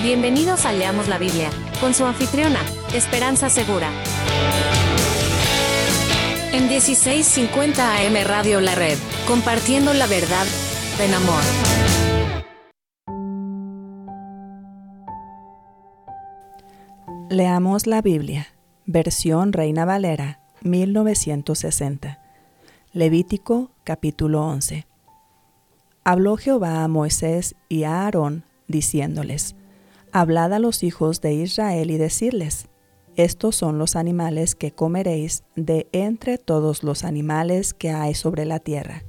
Bienvenidos a Leamos la Biblia, con su anfitriona, Esperanza Segura. En 1650 AM Radio La Red, compartiendo la verdad en amor. Leamos la Biblia, versión Reina Valera, 1960. Levítico, capítulo 11. Habló Jehová a Moisés y a Aarón, diciéndoles: Hablad a los hijos de Israel y decirles: Estos son los animales que comeréis de entre todos los animales que hay sobre la tierra.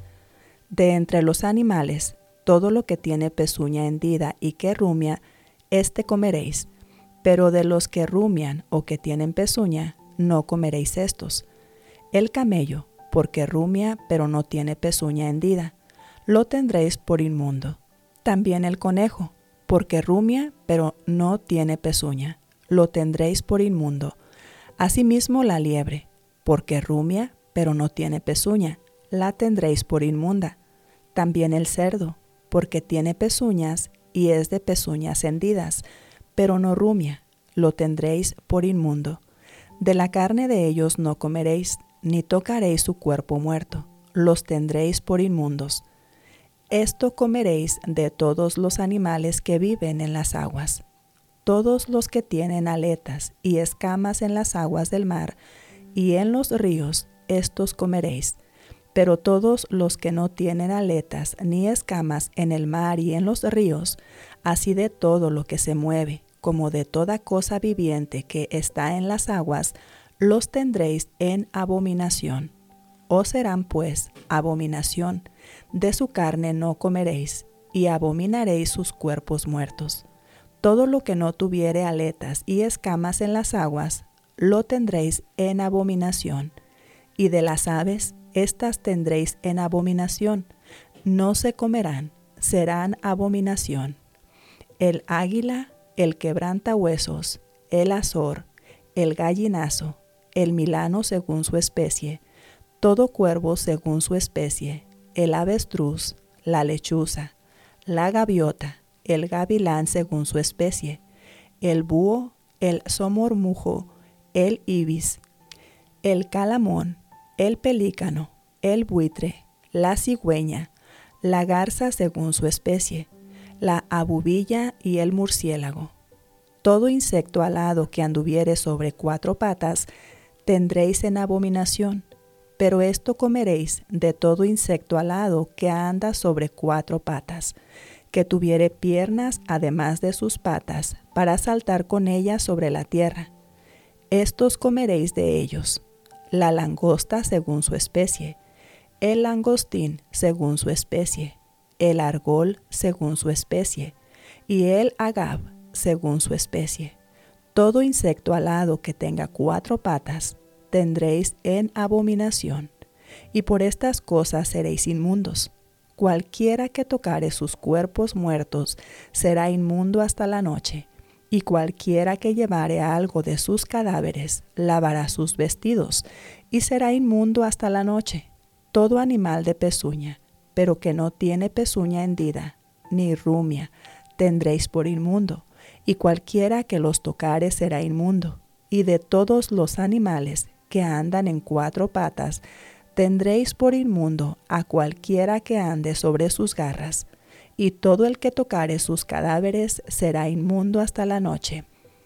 De entre los animales, todo lo que tiene pezuña hendida y que rumia, éste comeréis. Pero de los que rumian o que tienen pezuña, no comeréis estos. El camello, porque rumia pero no tiene pezuña hendida, lo tendréis por inmundo. También el conejo, porque rumia pero no tiene pezuña, lo tendréis por inmundo. Asimismo la liebre, porque rumia pero no tiene pezuña, la tendréis por inmunda. También el cerdo, porque tiene pezuñas y es de pezuñas hendidas, pero no rumia, lo tendréis por inmundo. De la carne de ellos no comeréis, ni tocaréis su cuerpo muerto, los tendréis por inmundos. Esto comeréis de todos los animales que viven en las aguas. Todos los que tienen aletas y escamas en las aguas del mar y en los ríos, estos comeréis. Pero todos los que no tienen aletas ni escamas en el mar y en los ríos, así de todo lo que se mueve, como de toda cosa viviente que está en las aguas, los tendréis en abominación. Os serán pues abominación, de su carne no comeréis, y abominaréis sus cuerpos muertos. Todo lo que no tuviere aletas y escamas en las aguas, lo tendréis en abominación. Y de las aves, estas tendréis en abominación, no se comerán, serán abominación. El águila, el quebrantahuesos, el azor, el gallinazo, el milano según su especie, todo cuervo según su especie, el avestruz, la lechuza, la gaviota, el gavilán según su especie, el búho, el somormujo, el ibis, el calamón, el pelícano, el buitre, la cigüeña, la garza según su especie, la abubilla y el murciélago. Todo insecto alado que anduviere sobre 4 patas, tendréis en abominación, pero esto comeréis de todo insecto alado que anda sobre 4 patas, que tuviere piernas además de sus patas, para saltar con ellas sobre la tierra. Estos comeréis de ellos: la langosta según su especie, el langostín según su especie, el argol según su especie, y el agab según su especie. Todo insecto alado que tenga 4 patas, tendréis en abominación, y por estas cosas seréis inmundos. Cualquiera que tocare sus cuerpos muertos será inmundo hasta la noche, y cualquiera que llevare algo de sus cadáveres lavará sus vestidos, y será inmundo hasta la noche. Todo animal de pezuña, pero que no tiene pezuña hendida, ni rumia, tendréis por inmundo, y cualquiera que los tocare será inmundo. Y de todos los animales que andan en 4 patas, tendréis por inmundo a cualquiera que ande sobre sus garras, y todo el que tocare sus cadáveres será inmundo hasta la noche.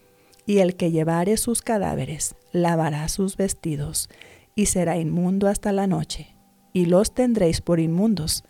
Y el que llevare sus cadáveres lavará sus vestidos, y será inmundo hasta la noche, y los tendréis por inmundos.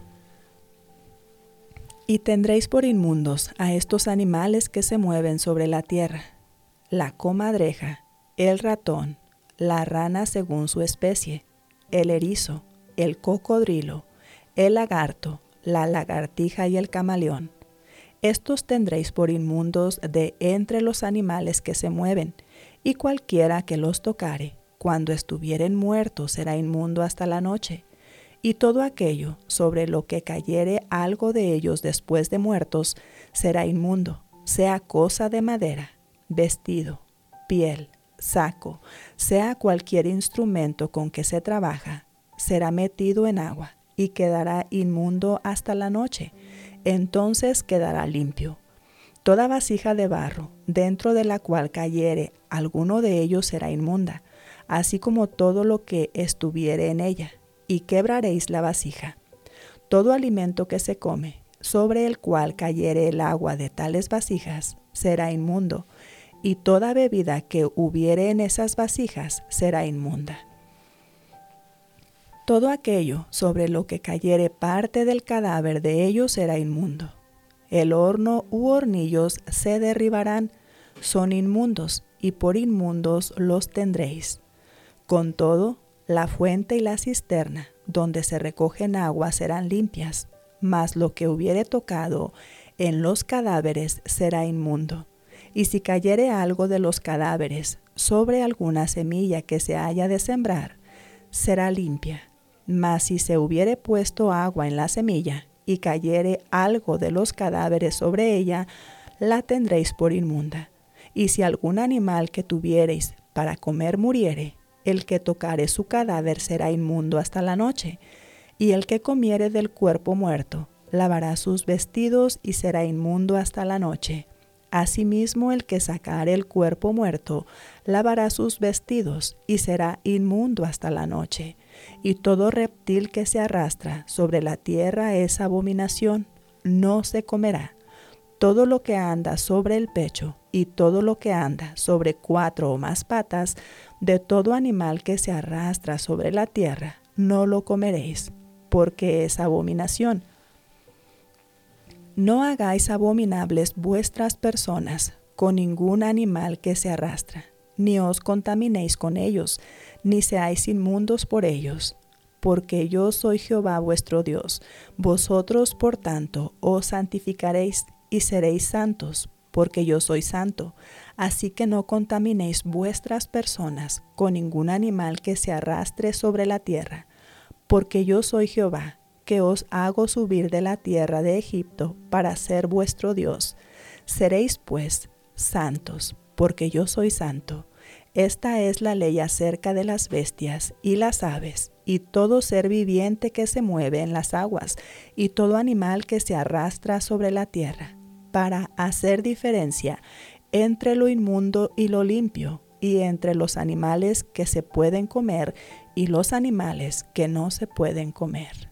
Y tendréis por inmundos a estos animales que se mueven sobre la tierra: la comadreja, el ratón, la rana según su especie, el erizo, el cocodrilo, el lagarto, la lagartija y el camaleón. Estos tendréis por inmundos de entre los animales que se mueven, y cualquiera que los tocare, cuando estuvieren muertos, será inmundo hasta la noche. Y todo aquello sobre lo que cayere algo de ellos después de muertos, será inmundo, sea cosa de madera, vestido, piel, saco, sea cualquier instrumento con que se trabaja, será metido en agua y quedará inmundo hasta la noche. Entonces quedará limpio. Toda vasija de barro, dentro de la cual cayere alguno de ellos será inmunda, así como todo lo que estuviere en ella, y quebraréis la vasija. Todo alimento que se come, sobre el cual cayere el agua de tales vasijas, será inmundo, y toda bebida que hubiere en esas vasijas será inmunda. Todo aquello sobre lo que cayere parte del cadáver de ellos será inmundo. El horno u hornillos se derribarán, son inmundos, y por inmundos los tendréis. Con todo, la fuente y la cisterna, donde se recogen aguas, serán limpias, mas lo que hubiere tocado en los cadáveres será inmundo. Y si cayere algo de los cadáveres sobre alguna semilla que se haya de sembrar, será limpia. Mas si se hubiere puesto agua en la semilla, y cayere algo de los cadáveres sobre ella, la tendréis por inmunda. Y si algún animal que tuviereis para comer muriere, el que tocare su cadáver será inmundo hasta la noche. Y el que comiere del cuerpo muerto, lavará sus vestidos y será inmundo hasta la noche. Asimismo, el que sacare el cuerpo muerto, lavará sus vestidos y será inmundo hasta la noche. Y todo reptil que se arrastra sobre la tierra es abominación, no se comerá. Todo lo que anda sobre el pecho y todo lo que anda sobre 4 o más patas, de todo animal que se arrastra sobre la tierra, no lo comeréis, porque es abominación. No hagáis abominables vuestras personas con ningún animal que se arrastra, ni os contaminéis con ellos, ni seáis inmundos por ellos, porque yo soy Jehová vuestro Dios. Vosotros, por tanto, os santificaréis y seréis santos, porque yo soy santo. Así que no contaminéis vuestras personas con ningún animal que se arrastre sobre la tierra, porque yo soy Jehová, que os hago subir de la tierra de Egipto para ser vuestro Dios. Seréis pues santos, porque yo soy santo. Esta es la ley acerca de las bestias y las aves, y todo ser viviente que se mueve en las aguas, y todo animal que se arrastra sobre la tierra, para hacer diferencia entre lo inmundo y lo limpio, y entre los animales que se pueden comer y los animales que no se pueden comer.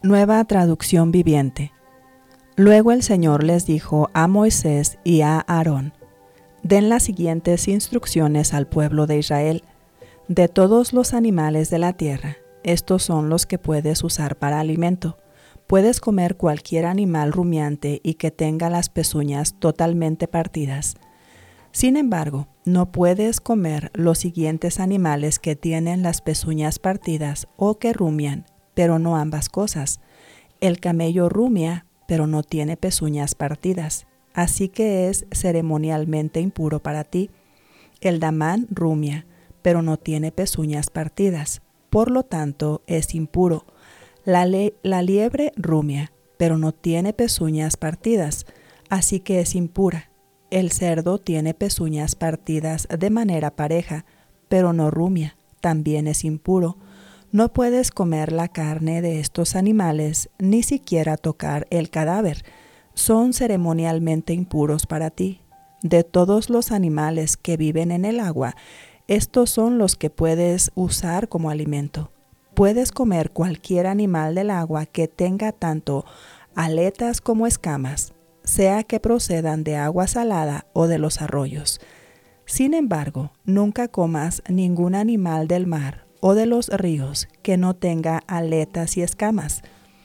Nueva traducción viviente. Luego el Señor les dijo a Moisés y a Aarón: den las siguientes instrucciones al pueblo de Israel. De todos los animales de la tierra, estos son los que puedes usar para alimento. Puedes comer cualquier animal rumiante y que tenga las pezuñas totalmente partidas. Sin embargo, no puedes comer los siguientes animales que tienen las pezuñas partidas o que rumian, pero no ambas cosas. El camello rumia, pero no tiene pezuñas partidas, así que es ceremonialmente impuro para ti. El damán rumia, pero no tiene pezuñas partidas, por lo tanto es impuro. La liebre rumia, pero no tiene pezuñas partidas, así que es impura. El cerdo tiene pezuñas partidas de manera pareja, pero no rumia, también es impuro. No puedes comer la carne de estos animales, ni siquiera tocar el cadáver. Son ceremonialmente impuros para ti. De todos los animales que viven en el agua, estos son los que puedes usar como alimento. Puedes comer cualquier animal del agua que tenga tanto aletas como escamas, sea que procedan de agua salada o de los arroyos. Sin embargo, nunca comas ningún animal del mar o de los ríos que no tenga aletas y escamas.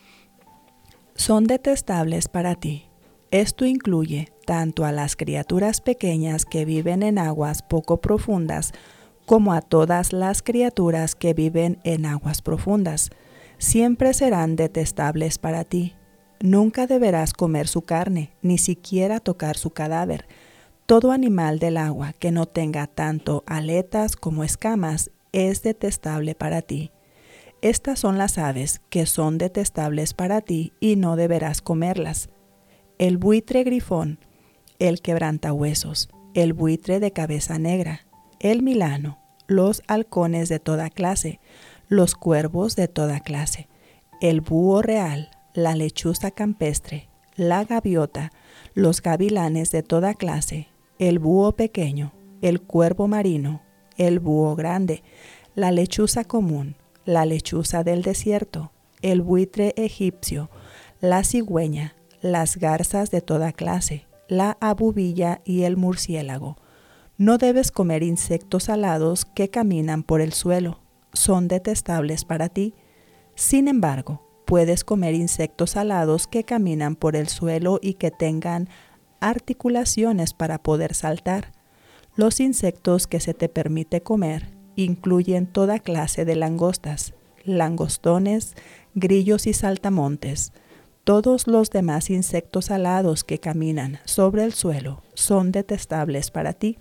Son detestables para ti. Esto incluye tanto a las criaturas pequeñas que viven en aguas poco profundas como a todas las criaturas que viven en aguas profundas. Siempre serán detestables para ti. Nunca deberás comer su carne, ni siquiera tocar su cadáver. Todo animal del agua que no tenga tanto aletas como escamas es detestable para ti. Estas son las aves que son detestables para ti y no deberás comerlas: el buitre grifón, el quebrantahuesos, el buitre de cabeza negra, el milano, los halcones de toda clase, los cuervos de toda clase, el búho real, la lechuza campestre, la gaviota, los gavilanes de toda clase, el búho pequeño, el cuervo marino, el búho grande, la lechuza común, la lechuza del desierto, el buitre egipcio, la cigüeña, las garzas de toda clase, la abubilla y el murciélago. No debes comer insectos alados que caminan por el suelo. Son detestables para ti. Sin embargo, puedes comer insectos alados que caminan por el suelo y que tengan articulaciones para poder saltar. Los insectos que se te permite comer incluyen toda clase de langostas, langostones, grillos y saltamontes. Todos los demás insectos alados que caminan sobre el suelo son detestables para ti.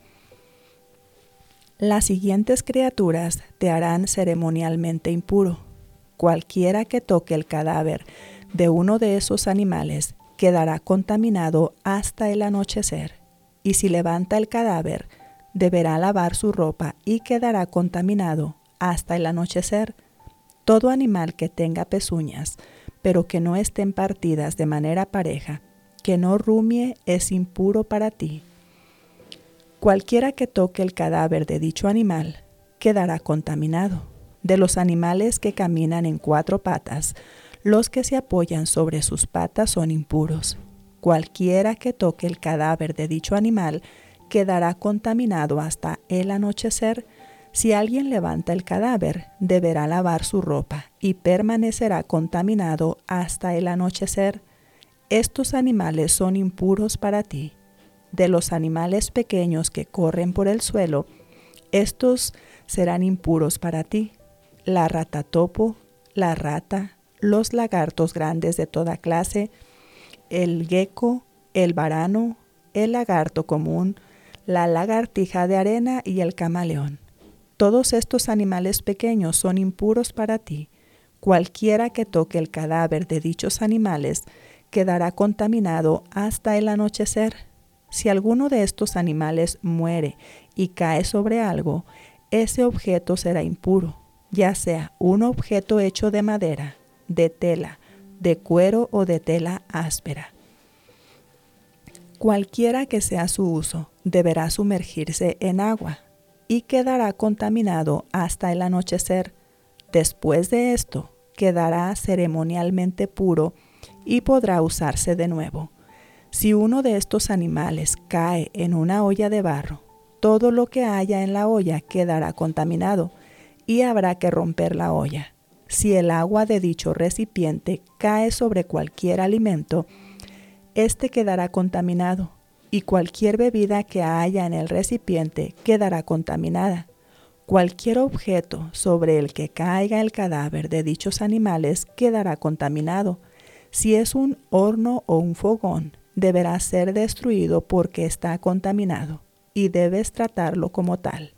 Las siguientes criaturas te harán ceremonialmente impuro. Cualquiera que toque el cadáver de uno de esos animales quedará contaminado hasta el anochecer, y si levanta el cadáver, deberá lavar su ropa y quedará contaminado hasta el anochecer. Todo animal que tenga pezuñas, pero que no estén partidas de manera pareja, que no rumie, es impuro para ti. Cualquiera que toque el cadáver de dicho animal quedará contaminado. De los animales que caminan en 4 patas, los que se apoyan sobre sus patas son impuros. Cualquiera que toque el cadáver de dicho animal quedará contaminado hasta el anochecer. Si alguien levanta el cadáver, deberá lavar su ropa y permanecerá contaminado hasta el anochecer. Estos animales son impuros para ti. De los animales pequeños que corren por el suelo, estos serán impuros para ti: la rata topo, la rata, los lagartos grandes de toda clase, el gecko, el varano, el lagarto común, la lagartija de arena y el camaleón. Todos estos animales pequeños son impuros para ti. Cualquiera que toque el cadáver de dichos animales quedará contaminado hasta el anochecer. Si alguno de estos animales muere y cae sobre algo, ese objeto será impuro, ya sea un objeto hecho de madera, de tela, de cuero o de tela áspera. Cualquiera que sea su uso, deberá sumergirse en agua y quedará contaminado hasta el anochecer. Después de esto, quedará ceremonialmente puro y podrá usarse de nuevo. Si uno de estos animales cae en una olla de barro, todo lo que haya en la olla quedará contaminado y habrá que romper la olla. Si el agua de dicho recipiente cae sobre cualquier alimento, éste quedará contaminado, y cualquier bebida que haya en el recipiente quedará contaminada. Cualquier objeto sobre el que caiga el cadáver de dichos animales quedará contaminado. Si es un horno o un fogón, deberá ser destruido porque está contaminado, y debes tratarlo como tal.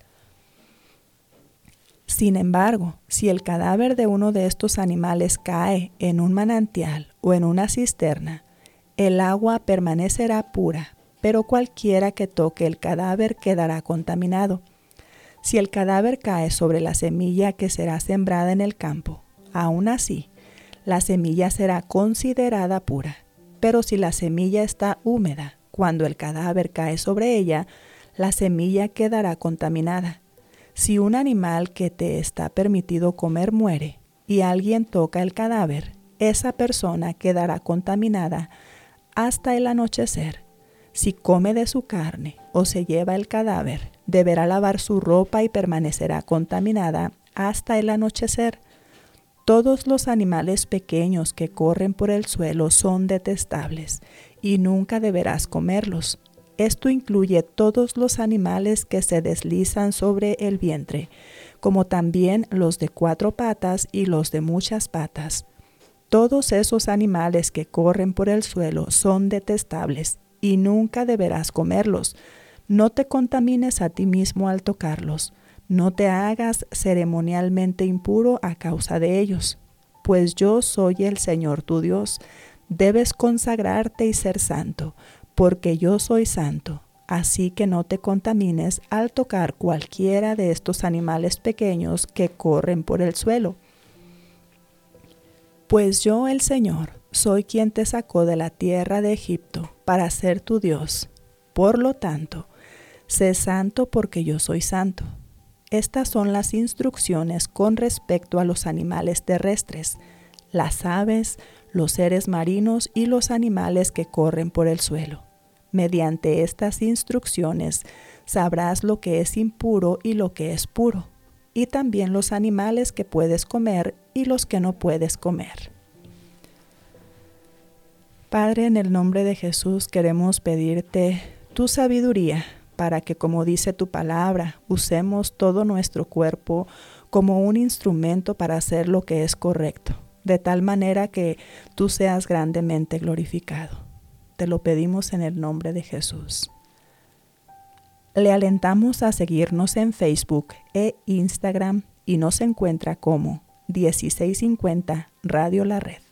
Sin embargo, si el cadáver de uno de estos animales cae en un manantial o en una cisterna, el agua permanecerá pura, pero cualquiera que toque el cadáver quedará contaminado. Si el cadáver cae sobre la semilla que será sembrada en el campo, aún así, la semilla será considerada pura. Pero si la semilla está húmeda, cuando el cadáver cae sobre ella, la semilla quedará contaminada. Si un animal que te está permitido comer muere y alguien toca el cadáver, esa persona quedará contaminada hasta el anochecer. Si come de su carne o se lleva el cadáver, deberá lavar su ropa y permanecerá contaminada hasta el anochecer. Todos los animales pequeños que corren por el suelo son detestables y nunca deberás comerlos. Esto incluye todos los animales que se deslizan sobre el vientre, como también los de 4 patas y los de muchas patas. Todos esos animales que corren por el suelo son detestables y nunca deberás comerlos. No te contamines a ti mismo al tocarlos. No te hagas ceremonialmente impuro a causa de ellos, pues yo soy el Señor tu Dios. Debes consagrarte y ser santo, porque yo soy santo. Así que no te contamines al tocar cualquiera de estos animales pequeños que corren por el suelo. Pues yo, el Señor, soy quien te sacó de la tierra de Egipto para ser tu Dios. Por lo tanto, sé santo porque yo soy santo. Estas son las instrucciones con respecto a los animales terrestres, las aves, los seres marinos y los animales que corren por el suelo. Mediante estas instrucciones sabrás lo que es impuro y lo que es puro, y también los animales que puedes comer y los que no puedes comer. Padre, en el nombre de Jesús queremos pedirte tu sabiduría para que, como dice tu palabra, usemos todo nuestro cuerpo como un instrumento para hacer lo que es correcto, de tal manera que tú seas grandemente glorificado. Te lo pedimos en el nombre de Jesús. Le alentamos a seguirnos en Facebook e Instagram y nos encuentra como 1650 Radio La Red.